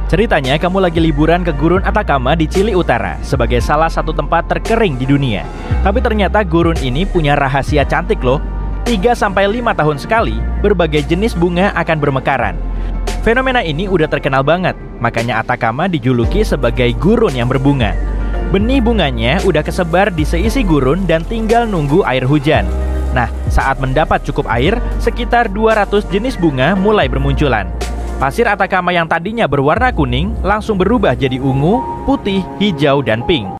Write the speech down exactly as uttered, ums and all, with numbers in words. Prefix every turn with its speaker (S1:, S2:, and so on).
S1: Ceritanya kamu lagi liburan ke Gurun Atacama di Chili Utara sebagai salah satu tempat terkering di dunia. Tapi ternyata gurun ini punya rahasia cantik loh. tiga sampai lima tahun sekali, berbagai jenis bunga akan bermekaran. Fenomena ini udah terkenal banget, makanya Atacama dijuluki sebagai gurun yang berbunga. Benih bunganya udah kesebar di seisi gurun dan tinggal nunggu air hujan. Nah, saat mendapat cukup air, sekitar dua ratus jenis bunga mulai bermunculan. Pasir Atacama yang tadinya berwarna kuning langsung berubah jadi ungu, putih, hijau, dan pink.